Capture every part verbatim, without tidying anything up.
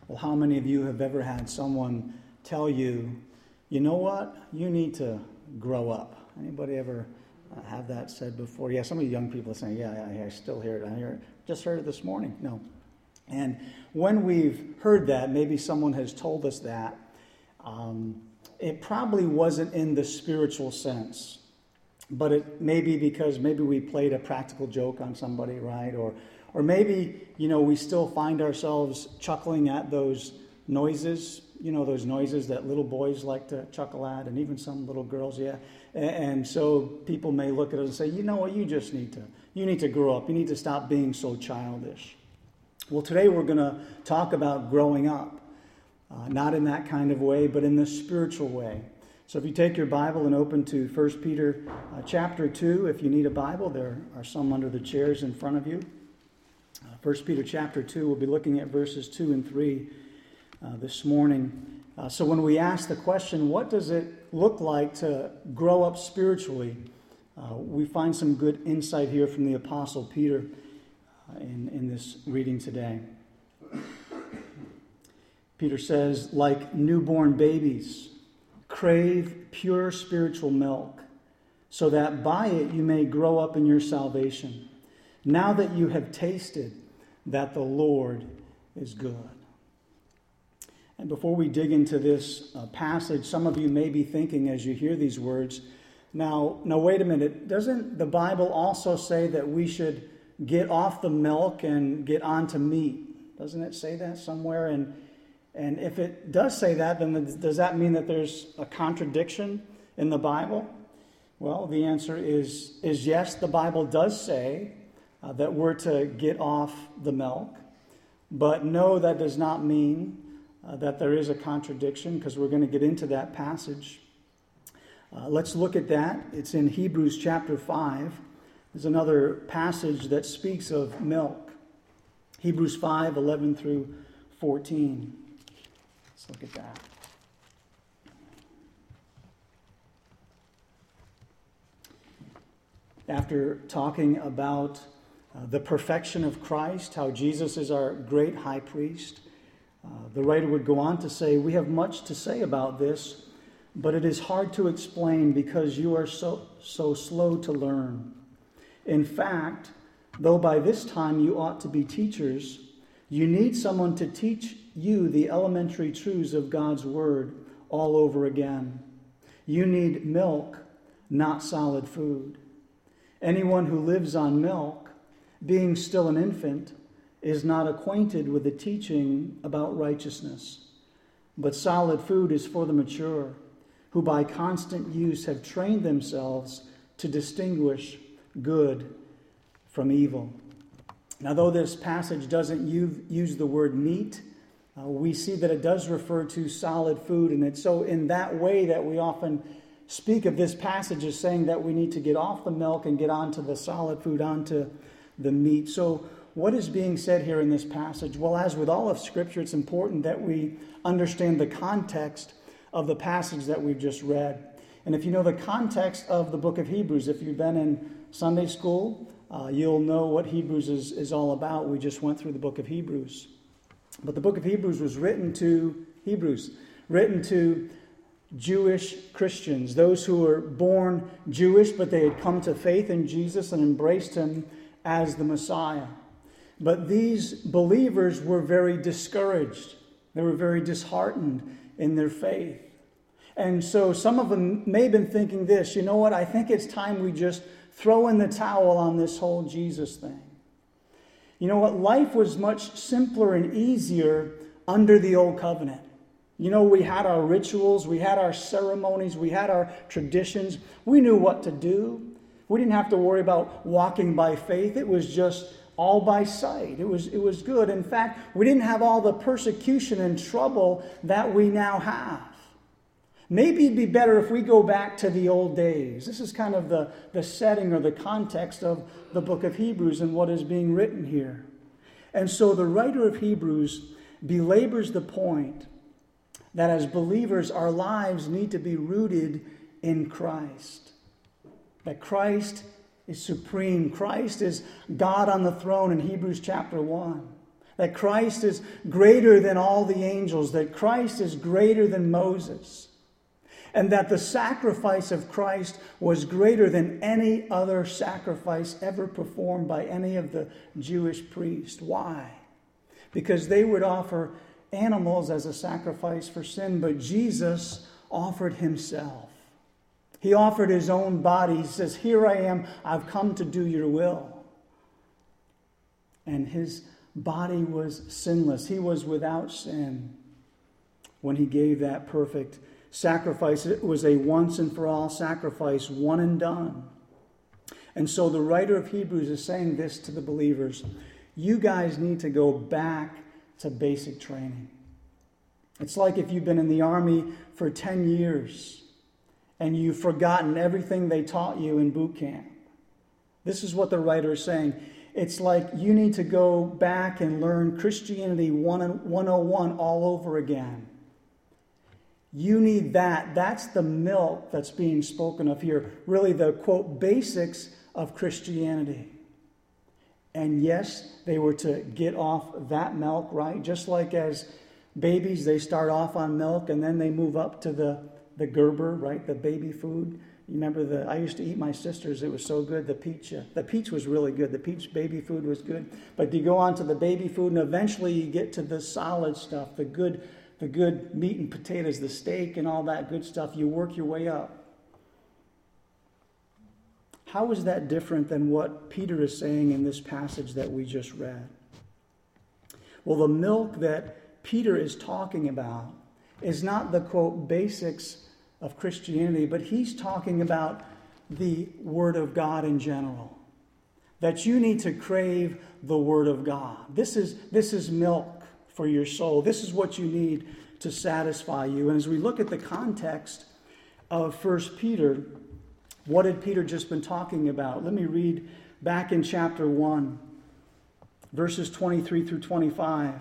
Well, how many of you have ever had someone tell you, you know what, you need to grow up? Anybody ever uh, have that said before? Yeah, some of you young people are saying, yeah, yeah, I still hear it. I hear it. Just heard it this morning. No. And when we've heard that, maybe someone has told us that, um, it probably wasn't in the spiritual sense. But it may be because maybe we played a practical joke on somebody, right? Or or maybe, you know, we still find ourselves chuckling at those noises, you know, those noises that little boys like to chuckle at, and even some little girls, yeah. And, and so people may look at us and say, you know what, you just need to, you need to grow up. You need to stop being so childish. Well, today we're going to talk about growing up. Uh, not in that kind of way, but in the spiritual way. So if you take your Bible and open to First Peter uh, chapter two, if you need a Bible, there are some under the chairs in front of you. Uh, First Peter chapter two, we'll be looking at verses two and three uh, this morning. Uh, so when we ask the question, what does it look like to grow up spiritually? Uh, we find some good insight here from the Apostle Peter uh, in, in this reading today. Peter says, like newborn babies, crave pure spiritual milk, so that by it you may grow up in your salvation, now that you have tasted that the Lord is good. And before we dig into this uh, passage, some of you may be thinking as you hear these words, now, now wait a minute, doesn't the Bible also say that we should get off the milk and get onto meat? Doesn't it say that somewhere? And And if it does say that, then does that mean that there's a contradiction in the Bible? Well, the answer is, is yes, the Bible does say uh, that we're to get off the milk. But no, that does not mean uh, that there is a contradiction, because we're going to get into that passage. Uh, let's look at that. It's in Hebrews chapter five. There's another passage that speaks of milk. Hebrews five, eleven through fourteen. Let's look at that. After talking about uh, the perfection of Christ, how Jesus is our great high priest, uh, the writer would go on to say, we have much to say about this, but it is hard to explain because you are so, so slow to learn. In fact, though by this time you ought to be teachers, you need someone to teach you the elementary truths of God's Word all over again. You need milk, not solid food. Anyone who lives on milk, being still an infant, is not acquainted with the teaching about righteousness. But solid food is for the mature, who by constant use have trained themselves to distinguish good from evil. Now, though this passage doesn't use the word meat, uh, we see that it does refer to solid food. And it's so in that way that we often speak of this passage as saying that we need to get off the milk and get onto the solid food, onto the meat. So what is being said here in this passage? Well, as with all of Scripture, it's important that we understand the context of the passage that we've just read. And if you know the context of the book of Hebrews, if you've been in Sunday school, Uh, you'll know what Hebrews is, is all about. We just went through the book of Hebrews. But the book of Hebrews was written to Hebrews, written to Jewish Christians, those who were born Jewish, but they had come to faith in Jesus and embraced him as the Messiah. But these believers were very discouraged. They were very disheartened in their faith. And so some of them may have been thinking this, you know what, I think it's time we just throw in the towel on this whole Jesus thing. You know what? Life was much simpler and easier under the old covenant. You know, we had our rituals, we had our ceremonies, we had our traditions. We knew what to do. We didn't have to worry about walking by faith. It was just all by sight. It was, it was good. In fact, we didn't have all the persecution and trouble that we now have. Maybe it'd be better if we go back to the old days. This is kind of the, the setting or the context of the book of Hebrews and what is being written here. And so the writer of Hebrews belabors the point that as believers, our lives need to be rooted in Christ. That Christ is supreme. Christ is God on the throne in Hebrews chapter one. that Christ is greater than all the angels, that Christ is greater than Moses, and that the sacrifice of Christ was greater than any other sacrifice ever performed by any of the Jewish priests. Why? Because they would offer animals as a sacrifice for sin, but Jesus offered himself. He offered his own body. He says, "Here I am, I've come to do your will." And his body was sinless. He was without sin when he gave that perfect sacrifice. It was a once and for all sacrifice, one and done. And so the writer of Hebrews is saying this to the believers: you guys need to go back to basic training. It's like if you've been in the army for ten years and you've forgotten everything they taught you in boot camp. This is what the writer is saying. It's like you need to go back and learn Christianity one oh one all over again. You need that. That's the milk that's being spoken of here. Really the, quote, basics of Christianity. And yes, they were to get off that milk, right? Just like as babies, they start off on milk and then they move up to the, the Gerber, right? The baby food. You remember the, I used to eat my sister's. It was so good. The peach, uh, the peach was really good. The peach baby food was good. But you go on to the baby food and eventually you get to the solid stuff, the good, the good meat and potatoes, the steak and all that good stuff. You work your way up. How is that different than what Peter is saying in this passage that we just read? Well, the milk that Peter is talking about is not the, quote, basics of Christianity, but he's talking about the Word of God in general. That you need to crave the Word of God. This is, this is milk for your soul. This is what you need to satisfy you. And as we look at the context of First Peter, what had Peter just been talking about? Let me read back in chapter one, verses twenty-three through twenty-five.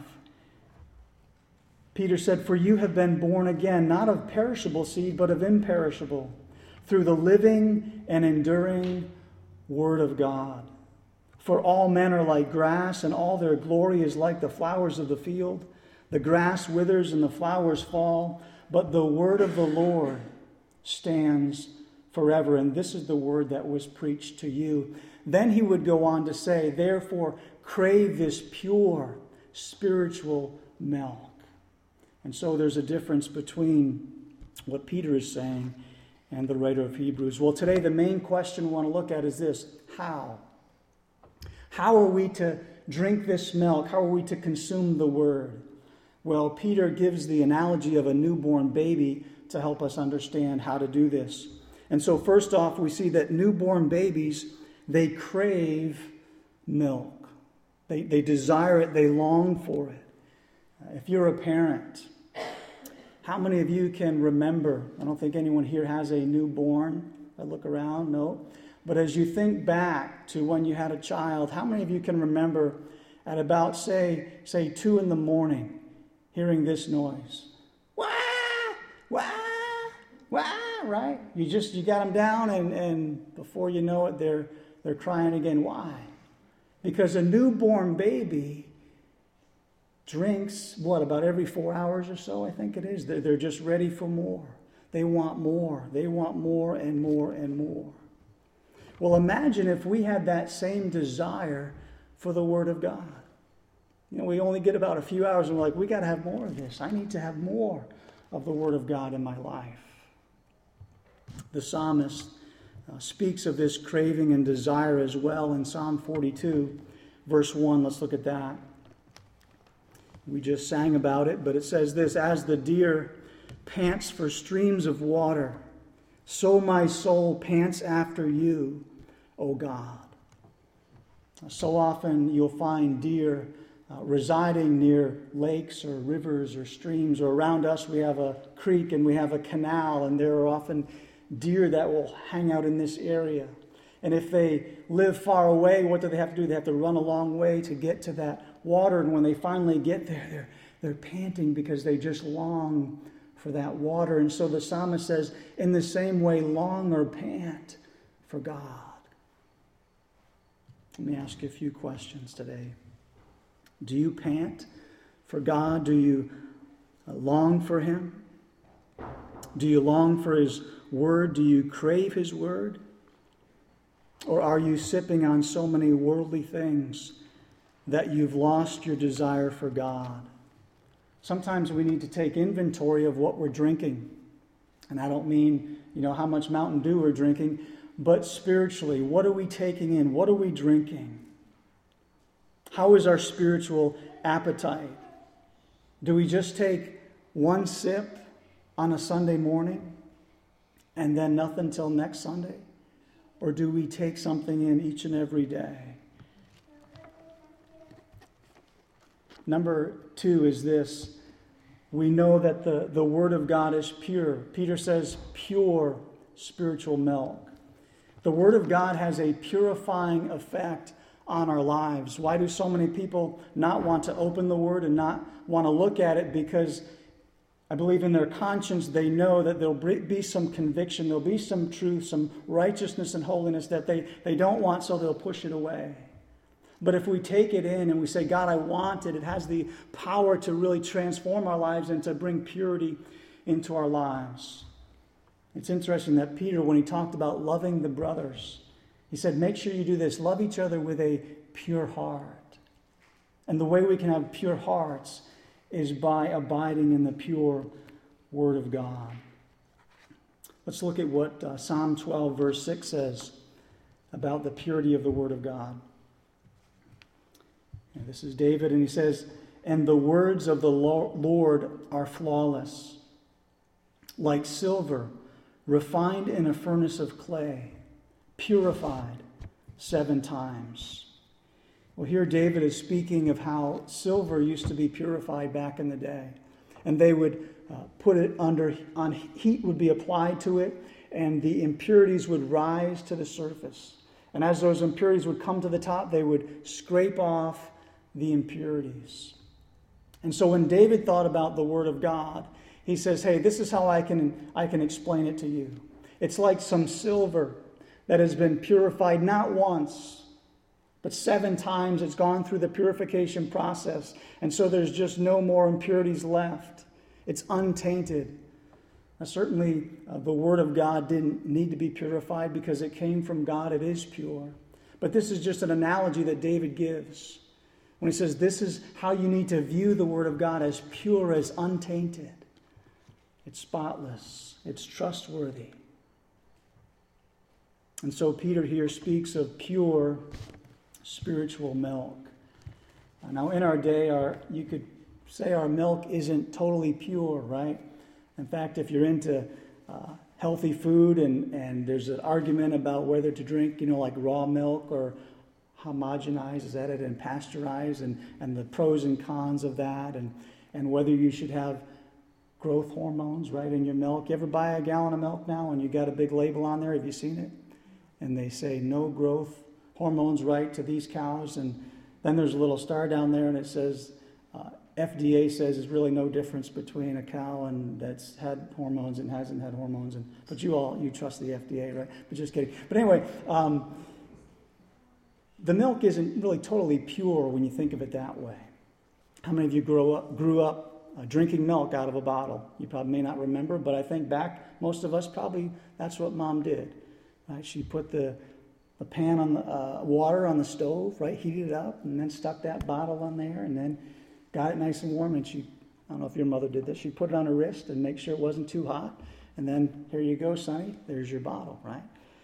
Peter said, "For you have been born again, not of perishable seed, but of imperishable, through the living and enduring Word of God. For all men are like grass, and all their glory is like the flowers of the field. The grass withers and the flowers fall, but the word of the Lord stands forever." And this is the word that was preached to you. Then he would go on to say, "Therefore, crave this pure spiritual milk." And so there's a difference between what Peter is saying and the writer of Hebrews. Well, today the main question we want to look at is this: how? How are we to drink this milk? How are we to consume the word? Well, Peter gives the analogy of a newborn baby to help us understand how to do this. And so first off, we see that newborn babies, they crave milk. They, they desire it. They long for it. If you're a parent, how many of you can remember? I don't think anyone here has a newborn. I look around, no. But as you think back to when you had a child, how many of you can remember at about, say, say two in the morning, hearing this noise? Wah! Wah! Wah! Right? You just, you got them down and, and before you know it, they're, they're crying again. Why? Because a newborn baby drinks, what, about every four hours or so, I think it is. They're, they're just ready for more. They want more. They want more and more and more. Well, imagine if we had that same desire for the Word of God. You know, we only get about a few hours and we're like, we got to have more of this. I need to have more of the Word of God in my life. The psalmist uh, speaks of this craving and desire as well in Psalm forty-two, verse one. Let's look at that. We just sang about it, but it says this: "As the deer pants for streams of water, so my soul pants after you, O God." So often you'll find deer uh, residing near lakes or rivers or streams, or around us we have a creek and we have a canal, and there are often deer that will hang out in this area. And if they live far away, what do they have to do? They have to run a long way to get to that water. And when they finally get there, they're, they're panting because they just long for that water. And so the psalmist says, in the same way, long or pant for God. Let me ask you a few questions today. Do you pant for God? Do you long for Him? Do you long for His Word? Do you crave His Word? Or are you sipping on so many worldly things that you've lost your desire for God? Sometimes we need to take inventory of what we're drinking. And I don't mean, you know, how much Mountain Dew we're drinking, but spiritually, what are we taking in? What are we drinking? How is our spiritual appetite? Do we just take one sip on a Sunday morning and then nothing till next Sunday? Or do we take something in each and every day? Number two is this. We know that the, the Word of God is pure. Peter says pure spiritual milk. The Word of God has a purifying effect on our lives. Why do so many people not want to open the Word and not want to look at it? Because I believe in their conscience they know that there'll be some conviction, there'll be some truth, some righteousness and holiness that they, they don't want, so they'll push it away. But if we take it in and we say, God, I want it, it has the power to really transform our lives and to bring purity into our lives. It's interesting that Peter, when he talked about loving the brothers, he said, make sure you do this. Love each other with a pure heart. And the way we can have pure hearts is by abiding in the pure Word of God. Let's look at what uh, Psalm twelve, verse six says about the purity of the Word of God. And this is David, and he says, and the words of the Lord are flawless, like silver refined in a furnace of clay, purified seven times. Well, here David is speaking of how silver used to be purified back in the day. And they would uh, put it under, on heat would be applied to it, and the impurities would rise to the surface. And as those impurities would come to the top, they would scrape off the impurities. And so when David thought about the Word of God, he says, hey, this is how I can, I can explain it to you. It's like some silver that has been purified not once, but seven times. It's gone through the purification process. And so there's just no more impurities left. It's untainted. Now, certainly, uh, the Word of God didn't need to be purified because it came from God. It is pure. But this is just an analogy that David gives when he says this is how you need to view the Word of God, as pure, as untainted. It's spotless. It's trustworthy. And so Peter here speaks of pure spiritual milk. Now, in our day, our you could say our milk isn't totally pure, right? In fact, if you're into uh, healthy food and, and there's an argument about whether to drink, you know, like raw milk or homogenized, is that it, and pasteurized, and, and the pros and cons of that, and, and whether you should have growth hormones, right, in your milk. You ever buy a gallon of milk now and you got a big label on there? Have you seen it? And they say no growth hormones right to these cows, and then there's a little star down there and it says uh, F D A says there's really no difference between a cow and that's had hormones and hasn't had hormones. And but you all you trust the F D A, right? But just kidding. But anyway, um, the milk isn't really totally pure when you think of it that way. How many of you grew up grew up uh, drinking milk out of a bottle? You probably may not remember, but I think back, most of us probably that's what Mom did. Right? She put the the pan on the uh, water on the stove, right? Heated it up, and then stuck that bottle on there, and then got it nice and warm. And she, I don't know if your mother did this, she put it on her wrist and make sure it wasn't too hot. And then here you go, Sonny. There's your bottle, right?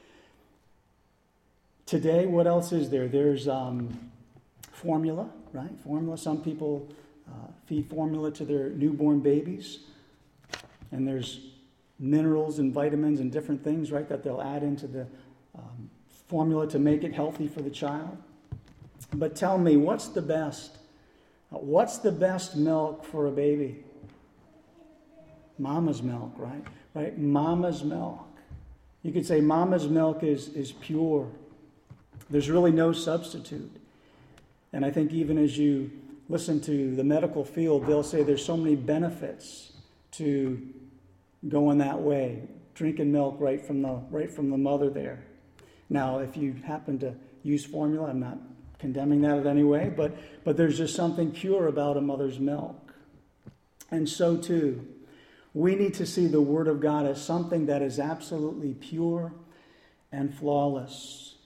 Today, what else is there? There's um, formula, right? Formula. Some people uh, feed formula to their newborn babies, and there's minerals and vitamins and different things, right, that they'll add into the um, formula to make it healthy for the child. But tell me, what's the best? What's the best milk for a baby? Mama's milk, right? Right? Mama's milk. You could say mama's milk is, is pure. There's really no substitute. And I think even as you listen to the medical field, they'll say there's so many benefits to going that way, drinking milk right from the right from the mother there. Now, if you happen to use formula, I'm not condemning that in any way, but, but there's just something pure about a mother's milk. And so too, we need to see the Word of God as something that is absolutely pure and flawless.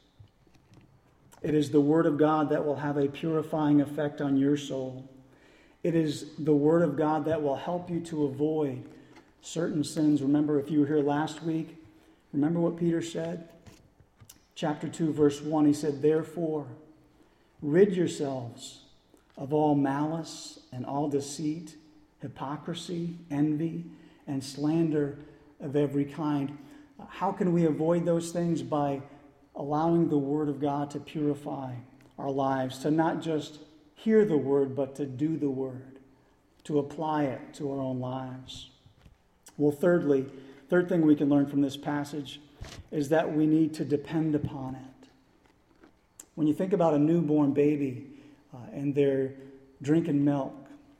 It is the Word of God that will have a purifying effect on your soul. It is the Word of God that will help you to avoid certain sins. Remember, if you were here last week, remember what Peter said? Chapter two, verse one, he said, "Therefore, rid yourselves of all malice and all deceit, hypocrisy, envy, and slander of every kind." How can we avoid those things? By allowing the Word of God to purify our lives, to not just hear the Word, but to do the Word, to apply it to our own lives. Well, thirdly, third thing we can learn from this passage is that we need to depend upon it. When you think about a newborn baby uh, and they're drinking milk,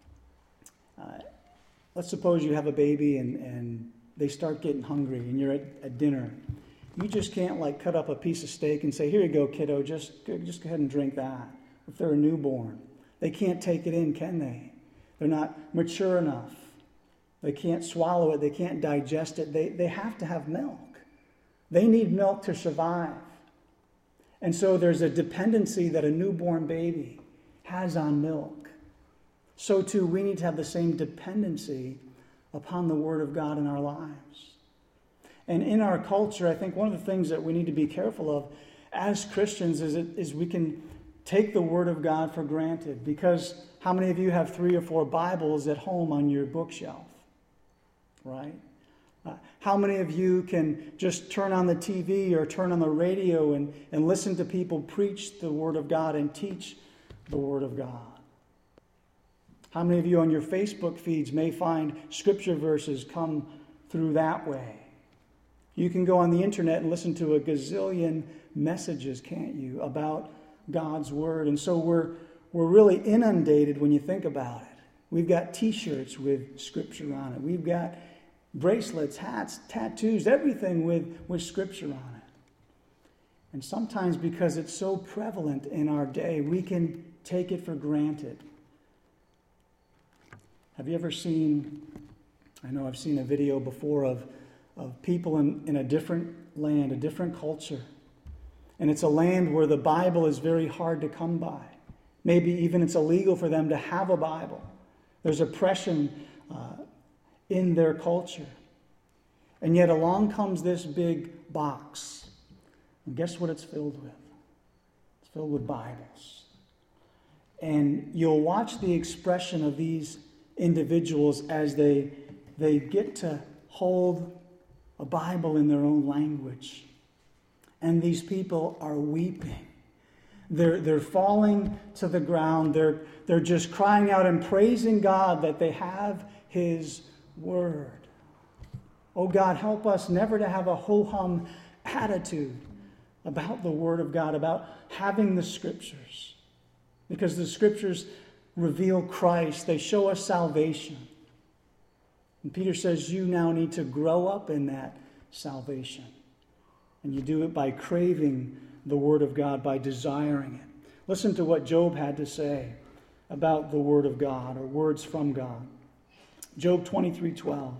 uh, let's suppose you have a baby and, and they start getting hungry and you're at, at dinner. You just can't like cut up a piece of steak and say, "Here you go, kiddo, just, just go ahead and drink that." If they're a newborn, they can't take it in, can they? They're not mature enough. They can't swallow it. They can't digest it. They, they have to have milk. They need milk to survive. And so there's a dependency that a newborn baby has on milk. So too, we need to have the same dependency upon the Word of God in our lives. And in our culture, I think one of the things that we need to be careful of as Christians is, it, is we can take the Word of God for granted. Because how many of you have three or four Bibles at home on your bookshelf? Right? Uh, how many of you can just turn on the T V or turn on the radio and, and listen to people preach the Word of God and teach the Word of God? How many of you on your Facebook feeds may find scripture verses come through that way? You can go on the internet and listen to a gazillion messages, can't you, about God's Word. And so we're, we're really inundated when you think about it. We've got t-shirts with scripture on it. We've got bracelets, hats, tattoos, everything with, with scripture on it. And sometimes because it's so prevalent in our day, we can take it for granted. Have you ever seen, I know I've seen a video before of, of people in, in a different land, a different culture. And it's a land where the Bible is very hard to come by. Maybe even it's illegal for them to have a Bible. There's oppression uh, in their culture. And yet along comes this big box. And guess what it's filled with? It's filled with Bibles. And you'll watch the expression of these individuals as they, they get to hold a Bible in their own language. And these people are weeping. They're, they're falling to the ground. They're, they're just crying out and praising God that they have His Word. Oh God, help us never to have a ho-hum attitude about the Word of God, about having the Scriptures. Because the Scriptures reveal Christ. They show us salvation. And Peter says you now need to grow up in that salvation. And you do it by craving the Word of God, by desiring it. Listen to what Job had to say about the Word of God, or words from God. Job twenty-three twelve.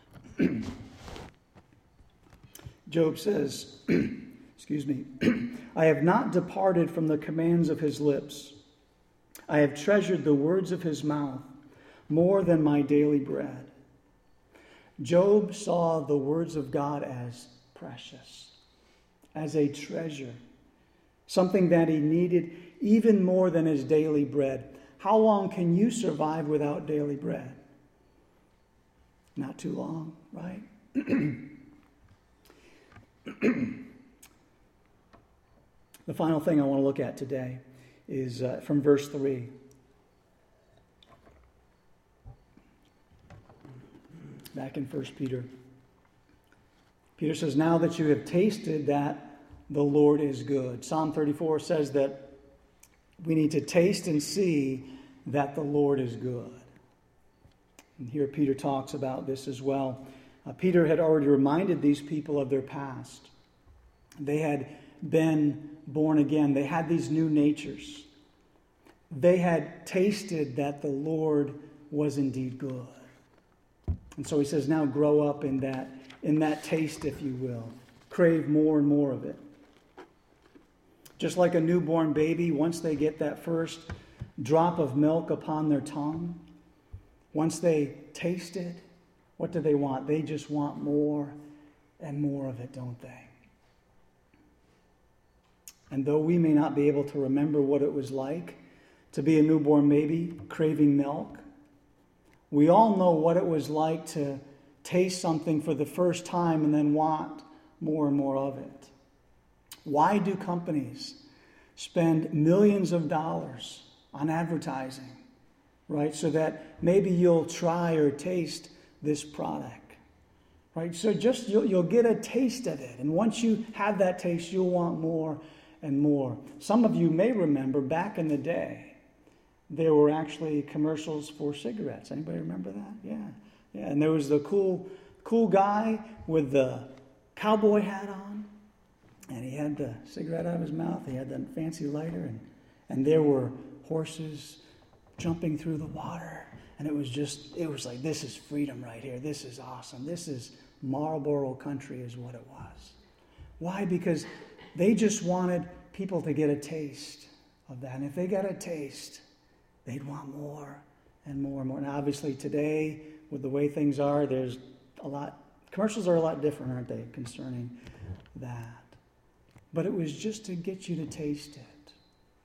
Job says, excuse me, "I have not departed from the commands of His lips. I have treasured the words of His mouth more than my daily bread." Job saw the words of God as precious, as a treasure, something that he needed even more than his daily bread. How long can you survive without daily bread? Not too long, right? The final thing I want to look at today is uh, from verse three. Back in First Peter. Peter says, "Now that you have tasted that the Lord is good." Psalm thirty-four says that we need to taste and see that the Lord is good. And here Peter talks about this as well. Uh, Peter had already reminded these people of their past. They had been born again. They had these new natures. They had tasted that the Lord was indeed good. And so he says, now grow up in that, in that taste, if you will. Crave more and more of it. Just like a newborn baby, once they get that first drop of milk upon their tongue, once they taste it, what do they want? They just want more and more of it, don't they? And though we may not be able to remember what it was like to be a newborn baby craving milk, we all know what it was like to taste something for the first time and then want more and more of it. Why do companies spend millions of dollars on advertising, right? So that maybe you'll try or taste this product, right? So just you'll, you'll get a taste of it. And once you have that taste, you'll want more and more. Some of you may remember back in the day, there were actually commercials for cigarettes. Anybody remember that? Yeah. Yeah. And there was the cool, cool guy with the cowboy hat on. And he had the cigarette out of his mouth. He had the fancy lighter. And, and there were horses jumping through the water. And it was just, it was like, this is freedom right here. This is awesome. This is Marlboro country is what it was. Why? Because they just wanted people to get a taste of that. And if they got a taste, they'd want more and more and more. And obviously today, with the way things are, there's a lot, commercials are a lot different, aren't they, concerning that. But it was just to get you to taste it.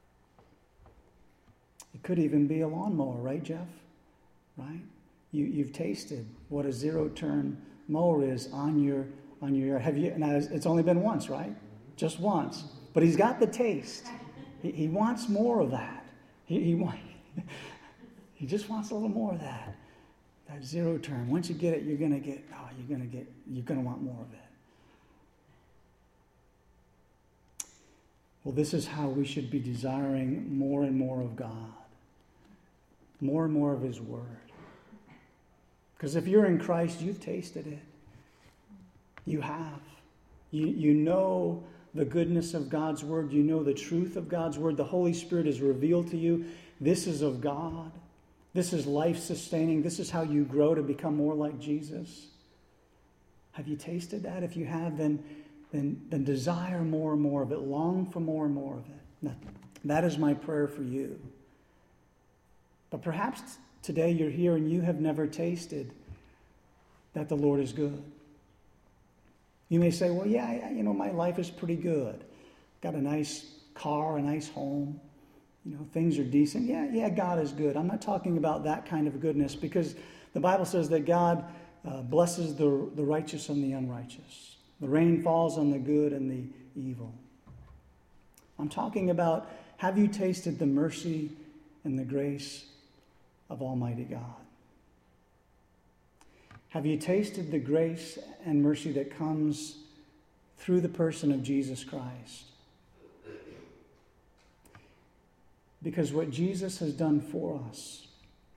It could even be a lawnmower, right, Jeff? Right? You, you've tasted what a zero-turn mower is on your on your. Have you? Now it's only been once, right? Just once. But he's got the taste. He, he wants more of that. He he, want, he just wants a little more of that. That zero-turn. Once you get it, you're gonna get. Oh, you're gonna get. You're gonna want more of it. Well, this is how we should be desiring more and more of God. More and more of His Word. Because if you're in Christ, you've tasted it. You have. You, you know the goodness of God's Word. You know the truth of God's Word. The Holy Spirit is revealed to you. This is of God. This is life-sustaining. This is how you grow to become more like Jesus. Have you tasted that? If you have, then, then, then desire more and more of it. Long for more and more of it. That, that is my prayer for you. But perhaps today you're here and you have never tasted that the Lord is good. You may say, well, yeah, you know, my life is pretty good. Got a nice car, a nice home. You know, things are decent. Yeah, yeah, God is good. I'm not talking about that kind of goodness, because the Bible says that God uh, blesses the, the righteous and the unrighteous. The rain falls on the good and the evil. I'm talking about, have you tasted the mercy and the grace of Almighty God? Have you tasted the grace and mercy that comes through the person of Jesus Christ? Because what Jesus has done for us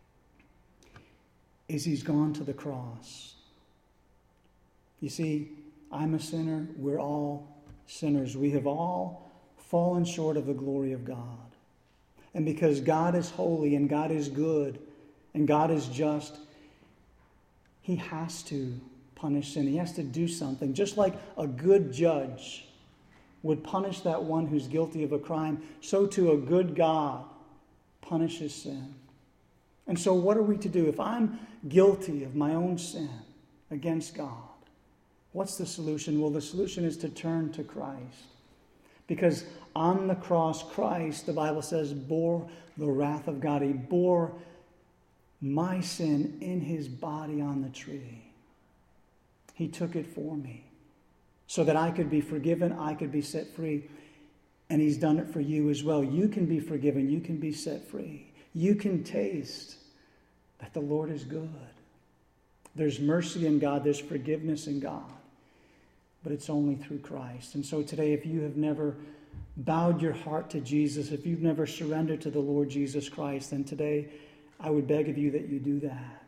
is He's gone to the cross. You see, I'm a sinner. We're all sinners. We have all fallen short of the glory of God. And because God is holy and God is good and God is just, He has to punish sin. He has to do something. Just like a good judge would punish that one who's guilty of a crime, so too a good God punishes sin. And so what are we to do? If I'm guilty of my own sin against God, what's the solution? Well, the solution is to turn to Christ. Because on the cross, Christ, the Bible says, bore the wrath of God. He bore my sin in His body on the tree. He took it for me so that I could be forgiven, I could be set free. And He's done it for you as well. You can be forgiven. You can be set free. You can taste that the Lord is good. There's mercy in God. There's forgiveness in God. But it's only through Christ. And so today, if you have never bowed your heart to Jesus, if you've never surrendered to the Lord Jesus Christ, then today I would beg of you that you do that.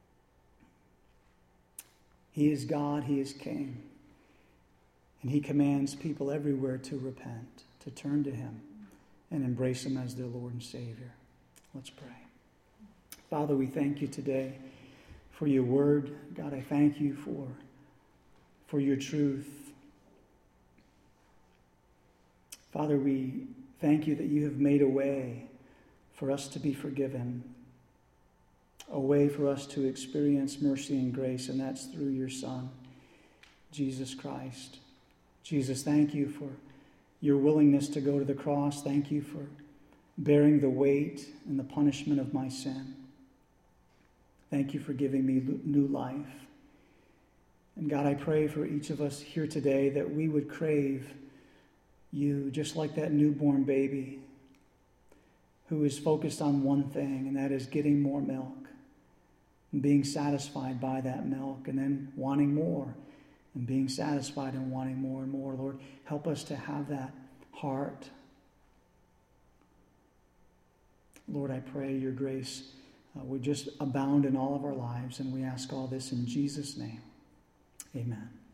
He is God. He is King. And He commands people everywhere to repent, to turn to him and embrace him as their Lord and Savior. Let's pray. Father, we thank you today for your word. God, I thank you for, for your truth. Father, we thank you that you have made a way for us to be forgiven, a way for us to experience mercy and grace, and that's through your Son, Jesus Christ. Jesus, thank you for your willingness to go to the cross. Thank you for bearing the weight and the punishment of my sin. Thank you for giving me new life. And God, I pray for each of us here today that we would crave you just like that newborn baby who is focused on one thing, and that is getting more milk and being satisfied by that milk, and then wanting more and being satisfied and wanting more and more. Lord, help us to have that heart. Lord, I pray your grace uh, would just abound in all of our lives, and we ask all this in Jesus' name. Amen.